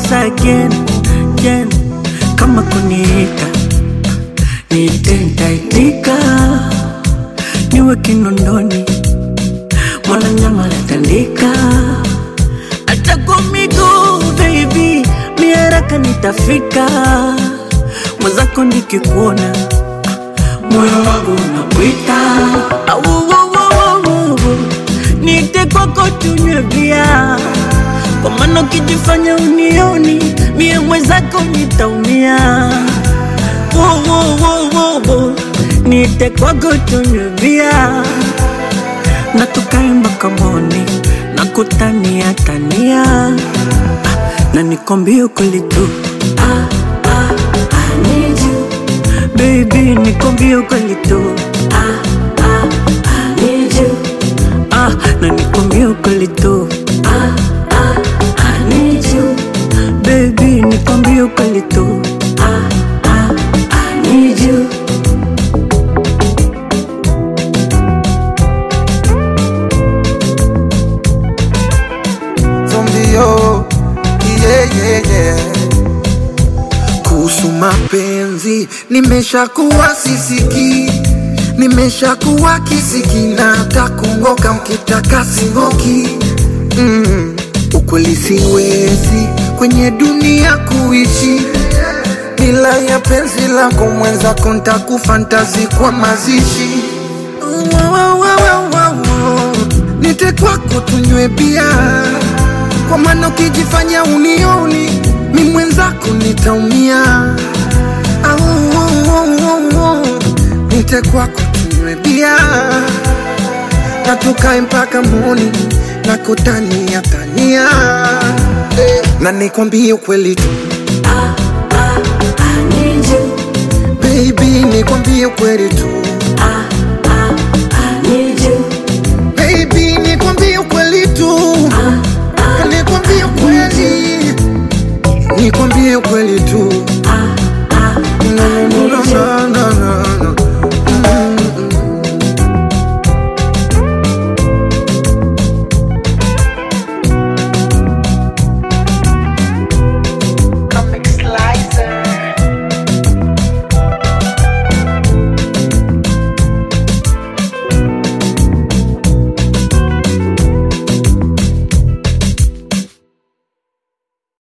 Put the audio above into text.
once again, again. Kama kuniita nitaitika, niwe Kinondoni Mwananyama natandika. Hata kwa miguu baby, mi haraka nitafika. Mwenzako nikikuona moyo wangu unakuita. Niite kwako tunywe bia, kwa maana ukijifanya unioni mie mwenzako nitaumia. Niite kwako tunywe bia, na tukae mpaka morning, na kutania tania, na nikwambie ukweli tu. I need you baby, nikwambie ukweli tu. I need you, na nikwambie ukweli tu. I need you baby, nikwambie ukweli tu. I need you. Zombio, yeah. Kuhusu mapenzi nimeshakuwa sisiki, nimeshakuwa kisiki, na hata kungoka mkitaka singoki. Ukweli siwezi kwenye dunia kuishi bila ya penzi lako, mwenzako nitakufantazi kwa mazishi. Nite kwako tunywe bia, kwa maana ukijifanya unioni mi mwenzako nitaumia. Nite kwako tunywe bia, na tukae mpaka morning, na kutania tania, na nikwambie ukweli tu. I need you Baby, nikwambie ukweli tu.